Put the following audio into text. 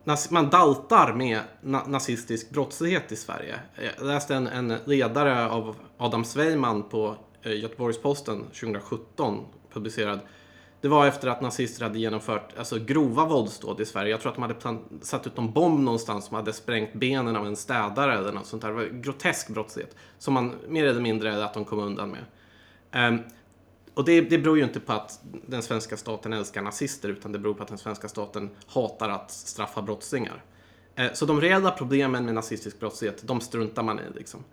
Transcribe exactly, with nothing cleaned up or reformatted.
man daltar med na- nazistisk brottslighet i Sverige. Jag läste en, en ledare av Adam Sveiman på Göteborgs-Posten tjugohundrasjutton publicerad. Det var efter att nazister hade genomfört alltså, grova våldsdåd i Sverige. Jag tror att de hade plan- satt ut en bomb någonstans som hade sprängt benen av en städare eller något sånt där. Det var grotesk brottslighet som man mer eller mindre att de kom undan med. Um, och det, det beror ju inte på att den svenska staten älskar nazister, utan det beror på att den svenska staten hatar att straffa brottslingar. Uh, så de reella problemen med nazistisk brottslighet, de struntar man i liksom.